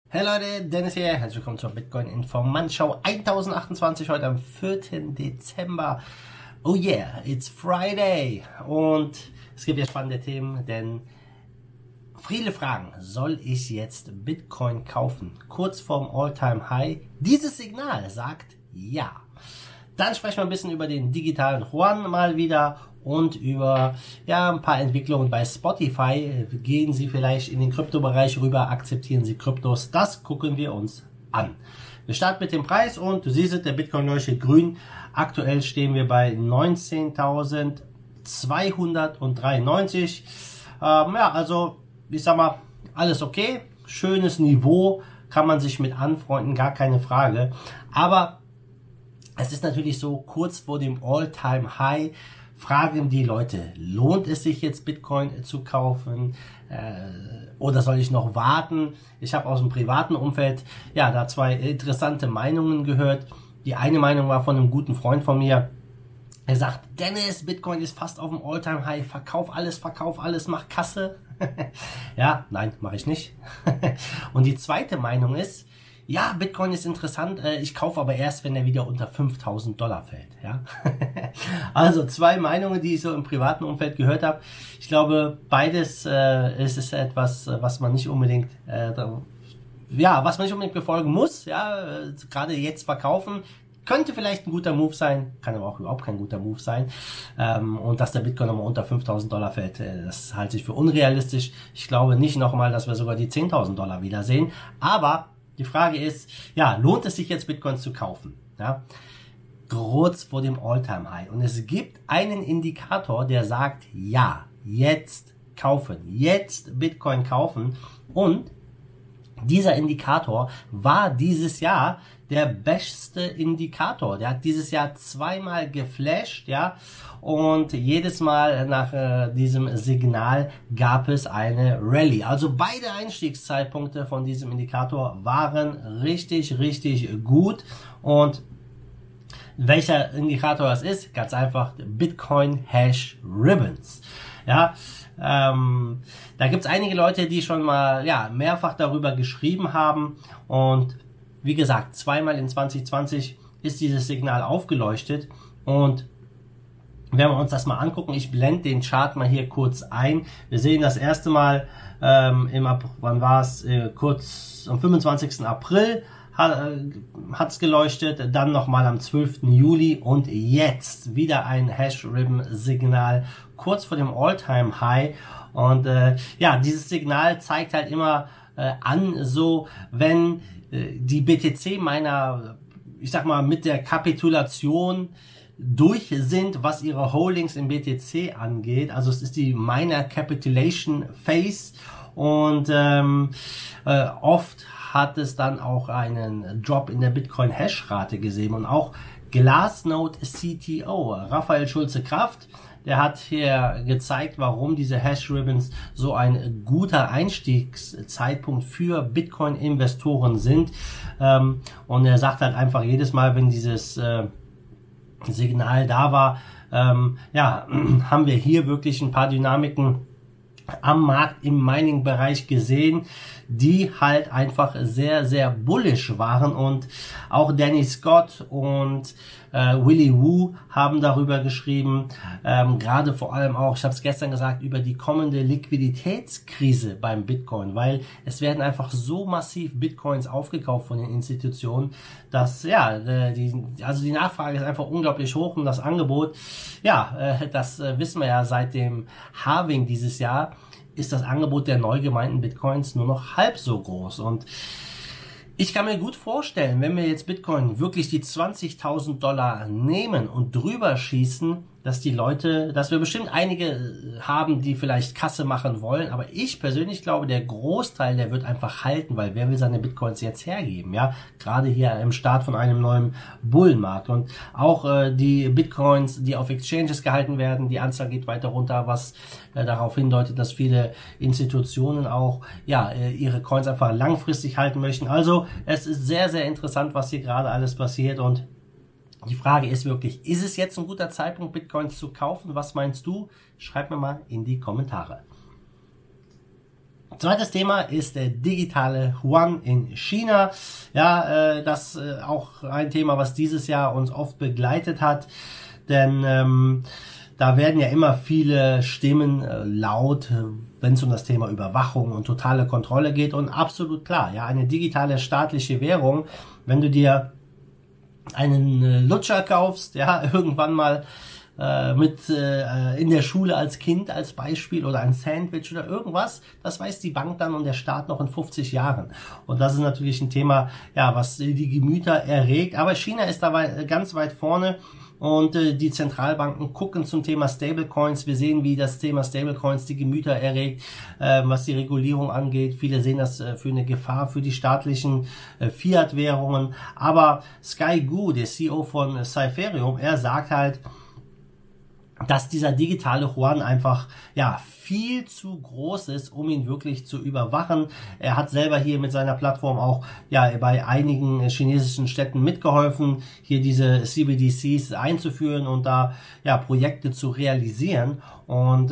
Hey Leute, Dennis hier. Herzlich willkommen zur Bitcoin Informantschau 1028 heute am 4. Dezember. Oh yeah, it's Friday. Und es gibt ja spannende Themen, denn viele fragen, soll ich jetzt Bitcoin kaufen? Kurz vorm All-Time-High. Dieses Signal sagt ja. Dann sprechen wir ein bisschen über den digitalen Yuan mal wieder und über ein paar Entwicklungen bei Spotify. Gehen Sie vielleicht in den Kryptobereich rüber, akzeptieren Sie Kryptos? Das gucken wir uns an. Wir starten mit dem Preis und du siehst, der Bitcoin leuchtet grün. Aktuell stehen wir bei 19.293. Also ich sag mal, alles okay. Schönes Niveau, kann man sich mit anfreunden, gar keine Frage. Aber es ist natürlich so, kurz vor dem All-Time-High fragen die Leute, lohnt es sich jetzt Bitcoin zu kaufen oder soll ich noch warten? Ich habe aus dem privaten Umfeld da zwei interessante Meinungen gehört. Die eine Meinung war von einem guten Freund von mir. Er sagt, Dennis, Bitcoin ist fast auf dem All-Time-High, verkauf alles, mach Kasse. Nein, mache ich nicht. Und die zweite Meinung ist, ja, Bitcoin ist interessant, ich kaufe aber erst, wenn er wieder unter $5.000 fällt. Ja? Also zwei Meinungen, die ich so im privaten Umfeld gehört habe. Ich glaube, beides ist etwas, was man nicht unbedingt befolgen muss. Ja, gerade jetzt verkaufen. Könnte vielleicht ein guter Move sein, kann aber auch überhaupt kein guter Move sein. Und dass der Bitcoin nochmal unter $5.000 fällt, das halte ich für unrealistisch. Ich glaube nicht nochmal, dass wir sogar die $10.000 wiedersehen. Aber die Frage ist, lohnt es sich jetzt Bitcoins zu kaufen? Ja? Kurz vor dem All-Time-High. Und es gibt einen Indikator, der sagt, ja, jetzt kaufen, jetzt Bitcoin kaufen. Und dieser Indikator war dieses Jahr der beste Indikator. Der hat dieses Jahr zweimal geflasht, und jedes Mal nach diesem Signal gab es eine Rallye. Also beide Einstiegszeitpunkte von diesem Indikator waren richtig, richtig gut. Und welcher Indikator das ist? Ganz einfach, Bitcoin Hash Ribbons. Da gibt's einige Leute, die schon mal mehrfach darüber geschrieben haben, und wie gesagt, zweimal in 2020 ist dieses Signal aufgeleuchtet. Und wenn wir uns das mal angucken, ich blende den Chart mal hier kurz ein. Wir sehen das erste Mal wann war es? Kurz am 25. April hat's geleuchtet, dann nochmal am 12. Juli und jetzt wieder ein Hash-Ribbon-Signal kurz vor dem All-Time-High. Und dieses Signal zeigt halt immer an, so wenn die BTC-Miner, ich sag mal, mit der Kapitulation durch sind, was ihre Holdings im BTC angeht. Also es ist die Miner Capitulation Phase, und oft hat es dann auch einen Drop in der Bitcoin Hash-Rate gesehen. Und auch Glassnode CTO, Raphael Schulze-Kraft, der hat hier gezeigt, warum diese Hash-Ribbons so ein guter Einstiegszeitpunkt für Bitcoin-Investoren sind. Und er sagt halt einfach jedes Mal, wenn dieses Signal da war, haben wir hier wirklich ein paar Dynamiken am Markt im Mining-Bereich gesehen, die halt einfach sehr, sehr bullish waren. Und auch Danny Scott und Willy Woo haben darüber geschrieben, gerade vor allem auch, ich habe es gestern gesagt, über die kommende Liquiditätskrise beim Bitcoin, weil es werden einfach so massiv Bitcoins aufgekauft von den Institutionen, dass die Nachfrage ist einfach unglaublich hoch und das Angebot, das wissen wir ja seit dem Halving dieses Jahr, ist das Angebot der neu gemeinten Bitcoins nur noch halb so groß. Und ich kann mir gut vorstellen, wenn wir jetzt Bitcoin wirklich die $20.000 nehmen und drüber schießen, dass wir bestimmt einige haben, die vielleicht Kasse machen wollen, aber ich persönlich glaube, der Großteil, der wird einfach halten, weil wer will seine Bitcoins jetzt hergeben, gerade hier im Start von einem neuen Bullenmarkt. Und auch die Bitcoins, die auf Exchanges gehalten werden, die Anzahl geht weiter runter, was darauf hindeutet, dass viele Institutionen auch ihre Coins einfach langfristig halten möchten. Also es ist sehr, sehr interessant, was hier gerade alles passiert, und die Frage ist wirklich, ist es jetzt ein guter Zeitpunkt, Bitcoins zu kaufen? Was meinst du? Schreib mir mal in die Kommentare. Zweites Thema ist der digitale Yuan in China. Ja, das auch ein Thema, was dieses Jahr uns oft begleitet hat, denn da werden ja immer viele Stimmen laut, wenn es um das Thema Überwachung und totale Kontrolle geht. Und absolut klar, ja, eine digitale staatliche Währung, wenn du dir einen Lutscher kaufst, ja, irgendwann mal in der Schule als Kind als Beispiel oder ein Sandwich oder irgendwas, das weiß die Bank dann und der Staat noch in 50 Jahren. Und das ist natürlich ein Thema, ja, was die Gemüter erregt. Aber China ist dabei ganz weit vorne. Und die Zentralbanken gucken zum Thema Stablecoins. Wir sehen, wie das Thema Stablecoins die Gemüter erregt, was die Regulierung angeht. Viele sehen das für eine Gefahr für die staatlichen Fiat-Währungen. Aber Sky Gu, der CEO von Cyferium, er sagt halt, dass dieser digitale Yuan einfach, ja, viel zu groß ist, um ihn wirklich zu überwachen. Er hat selber hier mit seiner Plattform auch, ja, bei einigen chinesischen Städten mitgeholfen, hier diese CBDCs einzuführen und da, ja, Projekte zu realisieren. Und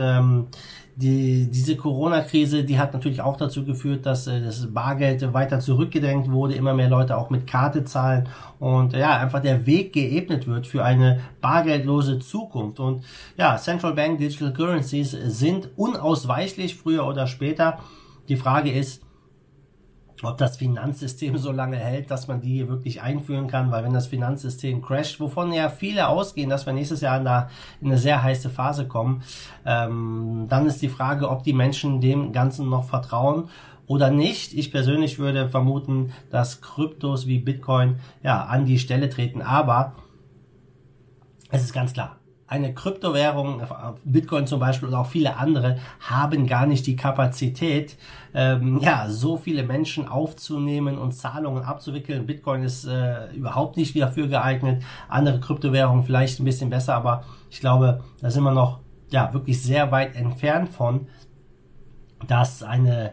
diese Corona-Krise, die hat natürlich auch dazu geführt, dass das Bargeld weiter zurückgedrängt wurde, immer mehr Leute auch mit Karte zahlen und ja, einfach der Weg geebnet wird für eine bargeldlose Zukunft. Und ja, Central Bank Digital Currencies sind unausweichlich, früher oder später. Die Frage ist, ob das Finanzsystem so lange hält, dass man die wirklich einführen kann, weil wenn das Finanzsystem crasht, wovon ja viele ausgehen, dass wir nächstes Jahr in eine sehr heiße Phase kommen, dann ist die Frage, ob die Menschen dem Ganzen noch vertrauen oder nicht. Ich persönlich würde vermuten, dass Kryptos wie Bitcoin ja an die Stelle treten, aber es ist ganz klar, eine Kryptowährung, Bitcoin zum Beispiel oder auch viele andere, haben gar nicht die Kapazität, ja, so viele Menschen aufzunehmen und Zahlungen abzuwickeln. Bitcoin ist überhaupt nicht dafür geeignet. Andere Kryptowährungen vielleicht ein bisschen besser, aber ich glaube, da sind wir noch, ja, wirklich sehr weit entfernt von, dass eine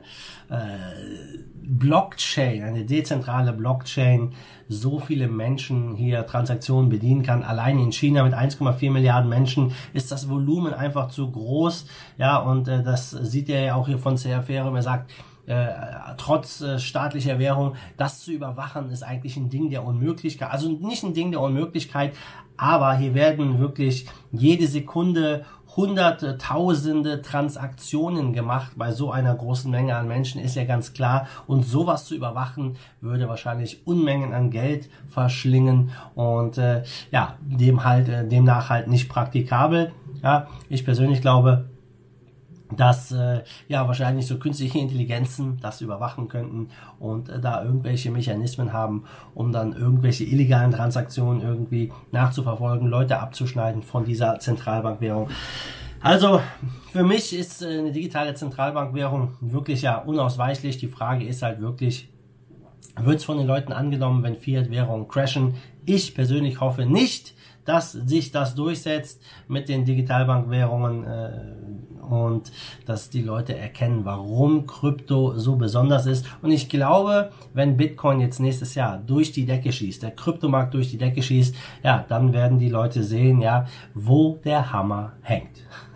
Blockchain, eine dezentrale Blockchain so viele Menschen hier Transaktionen bedienen kann. Allein in China mit 1,4 Milliarden Menschen ist das Volumen einfach zu groß. Ja, und das sieht er ja auch hier von Cyferium. Er sagt, trotz staatlicher Währung, das zu überwachen, ist eigentlich ein Ding der Unmöglichkeit. Also nicht ein Ding der Unmöglichkeit, aber hier werden wirklich jede Sekunde hunderte, tausende Transaktionen gemacht bei so einer großen Menge an Menschen, ist ja ganz klar. Und sowas zu überwachen, würde wahrscheinlich Unmengen an Geld verschlingen und ja, demnach halt nicht praktikabel. Ja, ich persönlich glaube, dass ja wahrscheinlich so künstliche Intelligenzen das überwachen könnten und da irgendwelche Mechanismen haben, um dann irgendwelche illegalen Transaktionen irgendwie nachzuverfolgen, Leute abzuschneiden von dieser Zentralbankwährung. Also für mich ist eine digitale Zentralbankwährung wirklich ja unausweichlich. Die Frage ist halt wirklich, wird es von den Leuten angenommen, wenn Fiat-Währungen crashen? Ich persönlich hoffe nicht, dass sich das durchsetzt mit den Digitalbankwährungen und dass die Leute erkennen, warum Krypto so besonders ist. Und ich glaube, wenn Bitcoin jetzt nächstes Jahr durch die Decke schießt, der Kryptomarkt durch die Decke schießt, ja, dann werden die Leute sehen, ja, wo der Hammer hängt.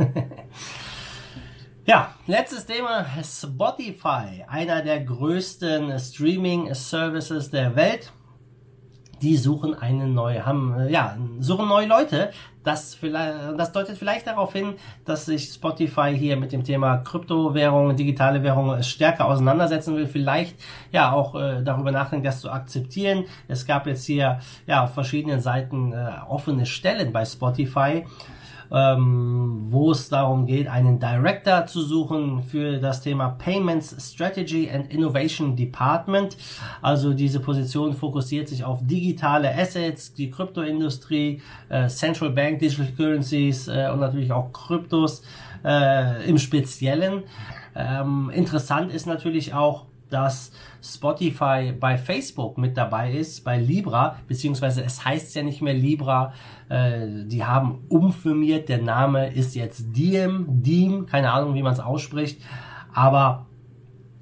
Ja, letztes Thema, Spotify, einer der größten Streaming-Services der Welt. Die suchen suchen neue Leute. Das deutet vielleicht darauf hin, dass sich Spotify hier mit dem Thema Kryptowährungen, digitale Währungen stärker auseinandersetzen will. Vielleicht ja auch darüber nachdenkt, das zu akzeptieren. Es gab jetzt hier ja auf verschiedenen Seiten offene Stellen bei Spotify, wo es darum geht, einen Director zu suchen für das Thema Payments Strategy and Innovation Department. Also diese Position fokussiert sich auf digitale Assets, die Kryptoindustrie, Central Bank Digital Currencies und natürlich auch Kryptos im Speziellen. Interessant ist natürlich auch, dass Spotify bei Facebook mit dabei ist, bei Libra, beziehungsweise es heißt ja nicht mehr Libra, die haben umfirmiert, der Name ist jetzt Diem, keine Ahnung, wie man es ausspricht, aber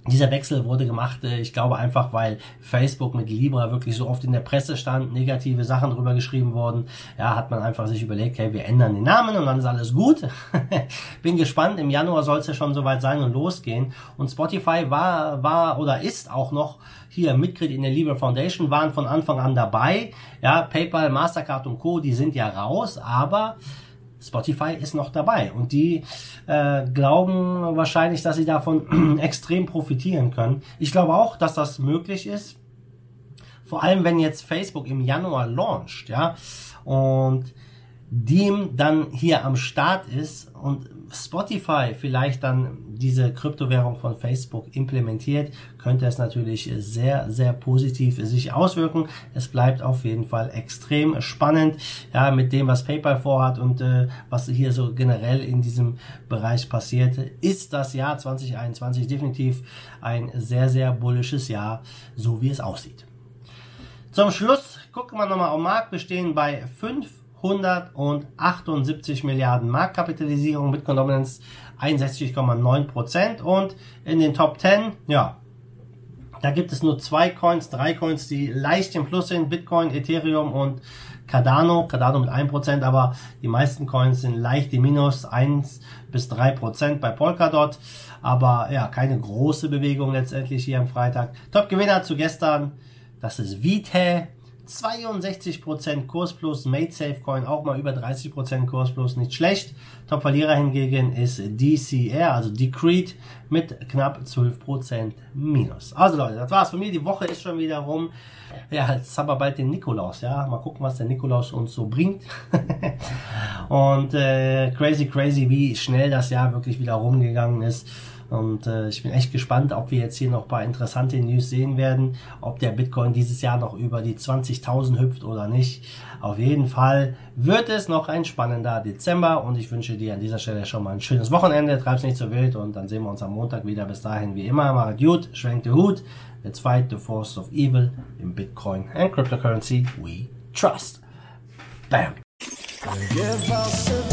Dieser Wechsel wurde gemacht, ich glaube einfach, weil Facebook mit Libra wirklich so oft in der Presse stand, negative Sachen drüber geschrieben wurden. Ja, hat man einfach sich überlegt, hey, wir ändern den Namen und dann ist alles gut. Bin gespannt, im Januar soll es ja schon soweit sein und losgehen. Und Spotify war oder ist auch noch hier Mitglied in der Libra Foundation, waren von Anfang an dabei. Ja, PayPal, Mastercard und Co., die sind ja raus, aber Spotify ist noch dabei und die glauben wahrscheinlich, dass sie davon extrem profitieren können. Ich glaube auch, dass das möglich ist. Vor allem, wenn jetzt Facebook im Januar launcht, ja, und dem dann hier am Start ist und Spotify vielleicht dann diese Kryptowährung von Facebook implementiert, könnte es natürlich sehr, sehr positiv sich auswirken. Es bleibt auf jeden Fall extrem spannend, ja, mit dem, was PayPal vorhat und was hier so generell in diesem Bereich passiert, ist das Jahr 2021 definitiv ein sehr, sehr bullisches Jahr, so wie es aussieht. Zum Schluss gucken wir nochmal auf den Markt. Wir stehen bei 578 Milliarden Marktkapitalisierung, Bitcoin Dominance 61,9% und in den Top 10, ja, da gibt es nur 3 Coins, die leicht im Plus sind, Bitcoin, Ethereum und Cardano mit 1%, aber die meisten Coins sind leicht im Minus, 1 bis 3% bei Polkadot, aber ja, keine große Bewegung letztendlich hier am Freitag. Top-Gewinner zu gestern, das ist Vitae, 62% Kursplus, MadeSafe-Coin auch mal über 30% Kursplus, nicht schlecht. Top-Verlierer hingegen ist DCR, also Decreed, mit knapp 12% Minus. Also Leute, das war's von mir. Die Woche ist schon wieder rum. Ja, jetzt haben wir bald den Nikolaus, ja. Mal gucken, was der Nikolaus uns so bringt. Und crazy, wie schnell das Jahr wirklich wieder rumgegangen ist. Und ich bin echt gespannt, ob wir jetzt hier noch ein paar interessante News sehen werden, ob der Bitcoin dieses Jahr noch über die 20.000 hüpft oder nicht. Auf jeden Fall wird es noch ein spannender Dezember und ich wünsche dir an dieser Stelle schon mal ein schönes Wochenende. Treib's nicht so wild und dann sehen wir uns am Montag wieder. Bis dahin wie immer, macht gut, schwenkt den Hut. Let's fight the force of evil in Bitcoin and cryptocurrency we trust. Bam!